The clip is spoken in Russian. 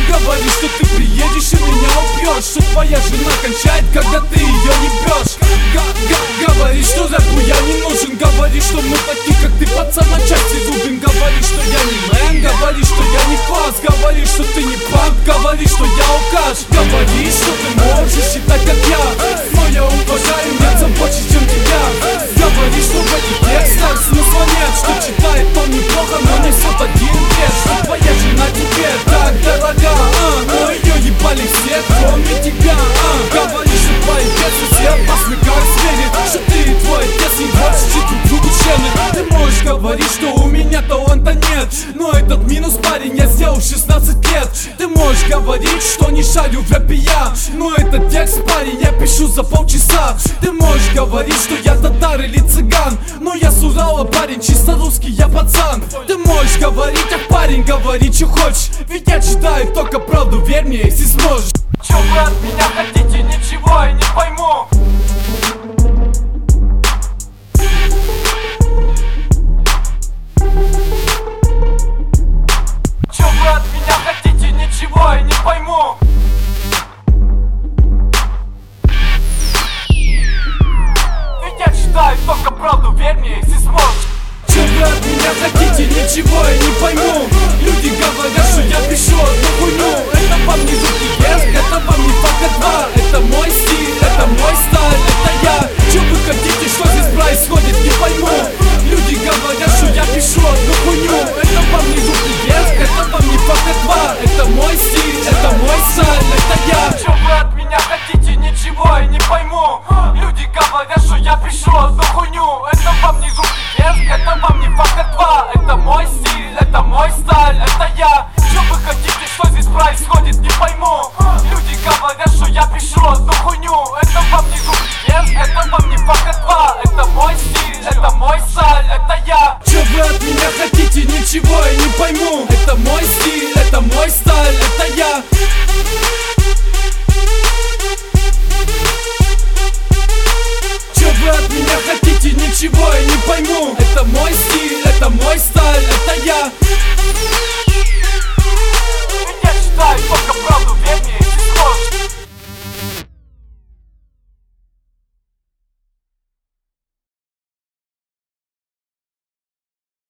Говоришь, что ты приедешь и меня убьешь, что твоя жена кончает, когда ты ее не бьешь. Говоришь, что рэпу я не нужен. Говоришь, что мы такие, как ты, пацан, на части рубим. Говоришь, что я не мэн, говоришь, что я не класс. Говоришь, что ты не панк, говоришь, что я алкаш. Говоришь, что ты можешь считать, как я, но я уважаю немцам больше, чем тебя. Говоришь, что в этих текстах смысла нет, что читает он неплохо, но не все один вес. Что твоя жена тебе так дорога, но ее ебали все, кроме тебя. Говоришь, что твои песни все опасны, как звери, что ты и твой отец не ворчите друг другу члены. Ты можешь говорить, что у меня таланта нет, но этот минус, парень, я сделал 16 лет. Ты можешь говорить, что не шарю в рэпе я, но этот текст, парень, я пишу за полчаса. Ты можешь говорить, что я татар или цыган, но я с Урала, парень, чисто русский, я пацан. Ты можешь говорить, ах, парень, говори, что хочешь, ведь я читаю только правду, верь мне, если сможешь. Чё вы от меня хотите, ничего я не пойму.